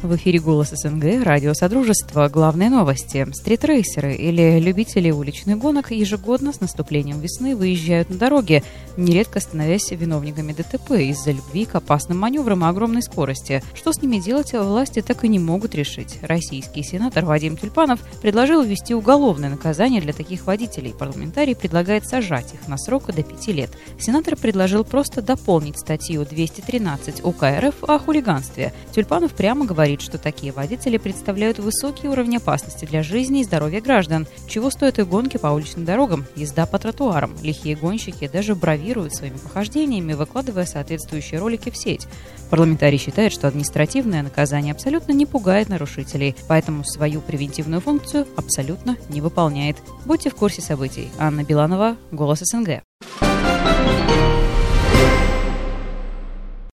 В эфире «Голос СНГ», радио «Содружество». Главные новости. Стритрейсеры или любители уличных гонок ежегодно с наступлением весны выезжают на дороги, нередко становясь виновниками ДТП из-за любви к опасным маневрам и огромной скорости. Что с ними делать, власти так и не могут решить. Российский сенатор Вадим Тюльпанов предложил ввести уголовное наказание для таких водителей. Парламентарий предлагает сажать их на срок до 5 лет. Сенатор предложил просто дополнить статью 213 УК РФ о хулиганстве. Тюльпанов прямо говорит, что такие водители представляют высокий уровень опасности для жизни и здоровья граждан. Чего стоят их гонки по уличным дорогам, езда по тротуарам. Лихие гонщики даже бравируют своими похождениями, выкладывая соответствующие ролики в сеть. Парламентарий считает, что административное наказание абсолютно не пугает нарушителей, поэтому свою превентивную функцию абсолютно не выполняет. Будьте в курсе событий. Анна Биланова, «Голос СНГ».